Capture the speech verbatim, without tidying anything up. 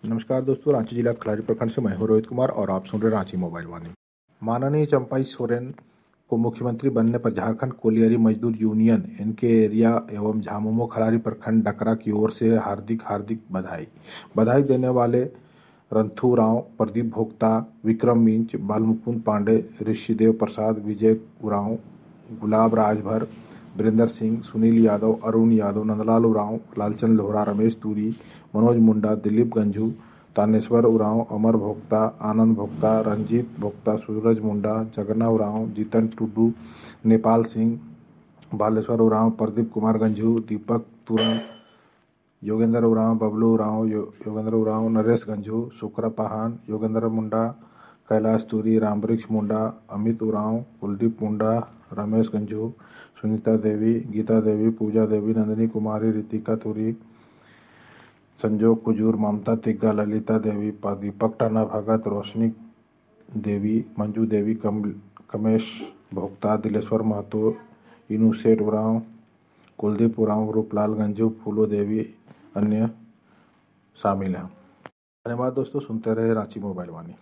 नमस्कार दोस्तों, रांची जिला खलारी प्रखंड से मैं हूं रोहित कुमार और आप सुन रहे रांची मोबाइल वाणी। माननीय चंपाई सोरेन को मुख्यमंत्री बनने पर झारखंड कोलियरी मजदूर यूनियन इनके एरिया एवं झामुमो खलारी प्रखंड डकरा की ओर से हार्दिक हार्दिक बधाई बधाई देने वाले रंथू राव, प्रदीप भोक्ता, विक्रम मिंच, बालमुकुंद पांडे, ऋषिदेव प्रसाद, विजय उरांव, गुलाब राजभर, वीरेंद्र सिंह, सुनील यादव, अरुण यादव, नंदलाल उरांव, लालचंद लोहरा, रमेश तूरी, मनोज मुंडा, दिलीप गंझू, तानेश्वर उरांव, अमर भोक्ता, आनंद भोक्ता, रंजीत भोक्ता, सूरज मुंडा, जगन्ना उरांव, जीतन टुडू, नेपाल सिंह, बालेश्वर उरांव, प्रदीप कुमार गंझू, दीपक तुरन, योगेंद्र उरांव, बबलू उरांव, यो, योगेंद्र उरांव, नरेश गंझू, शुक्र पाहान, योगेंद्र मुंडा, कैलाश तूरी, रामवृक्ष मुंडा, अमित उरांव, कुलदीप मुंडा, रमेश गंझू, सुनीता देवी, गीता देवी, पूजा देवी, नंदिनी कुमारी, रितिका तूरी, संजोग कुजूर, ममता तिग्गा, ललिता देवी, दीपक टाना भगत, रोशनी देवी, मंजू देवी, कम कमेश भोक्ता, दिलेश्वर महतो, इनू सेठ उरांव, कुलदीप उरांव, रूपलाल गंजू, फूलो देवी अन्य शामिल हैं। धन्यवाद दोस्तों, सुनते रहे रांची मोबाइल वाणी।